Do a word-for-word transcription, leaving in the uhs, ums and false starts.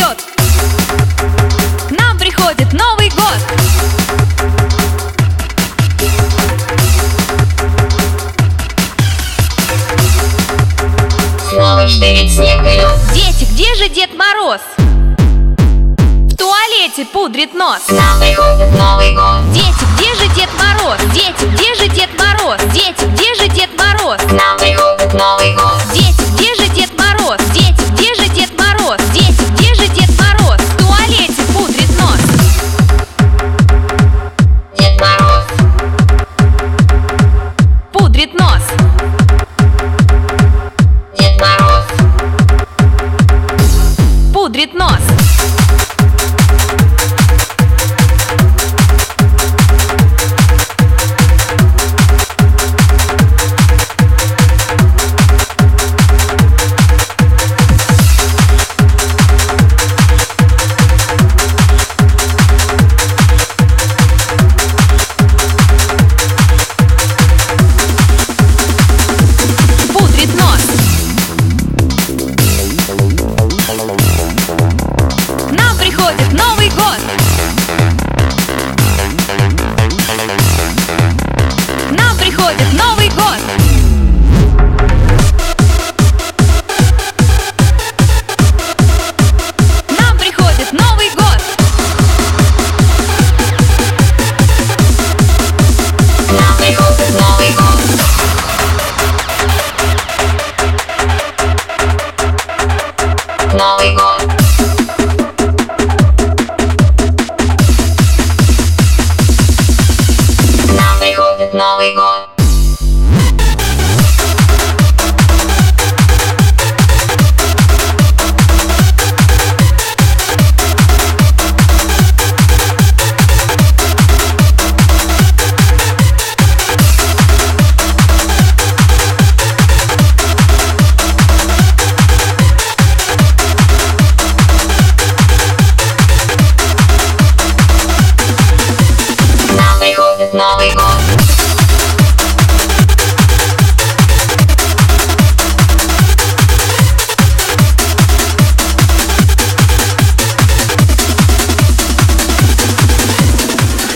вперед! Нам приходит Новый год! Снова штырит снег и лед. Дети, где же Дед Мороз? В туалете пудрит нос. Нам приходит Новый год. Дети, где же Дед Мороз? Дети, где же Дед Мороз? Дети, где же Дед Мороз? Нам приходит Новый год. Дети, где же Дед Мороз? Дети, где же Дед Мороз? Дети, где же Дед Мороз? В туалете пудрит нос. Дед Мороз. Пудрит нос. Дед Мороз. Пудрит нос. Пудрит нос. Нам приходит Новый год. Нам приходит Новый год. Нам приходит Новый год. Нам приходит Новый год. Новый год.